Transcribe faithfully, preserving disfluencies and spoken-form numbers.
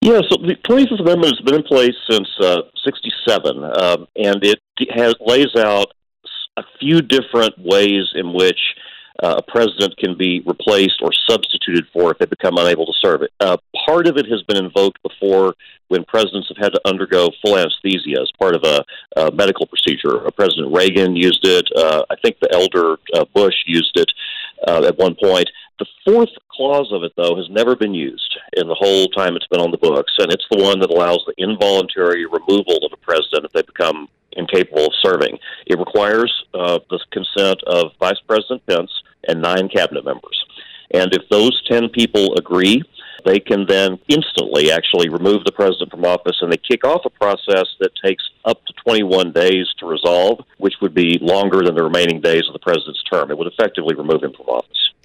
Yeah, so the twenty-fifth Amendment has been in place since uh, sixty-seven, um, and it has lays out a few different ways in which uh, a president can be replaced or substituted for if they become unable to serve it. Uh, part of it has been invoked before when presidents have had to undergo full anesthesia as part of a, a medical procedure. Uh, President Reagan used it. Uh, I think the elder uh, Bush used it uh, at one point. The fourth clause of it, though, has never been used in the whole time it's been on the books, and it's the one that allows the involuntary removal of a president if they become incapable of serving. It requires uh, the consent of Vice President Pence and nine cabinet members. And if those ten people agree, they can then instantly actually remove the president from office, and they kick off a process that takes up to twenty-one days to resolve, which would be longer than the remaining days of the president's term. It would effectively remove him from office.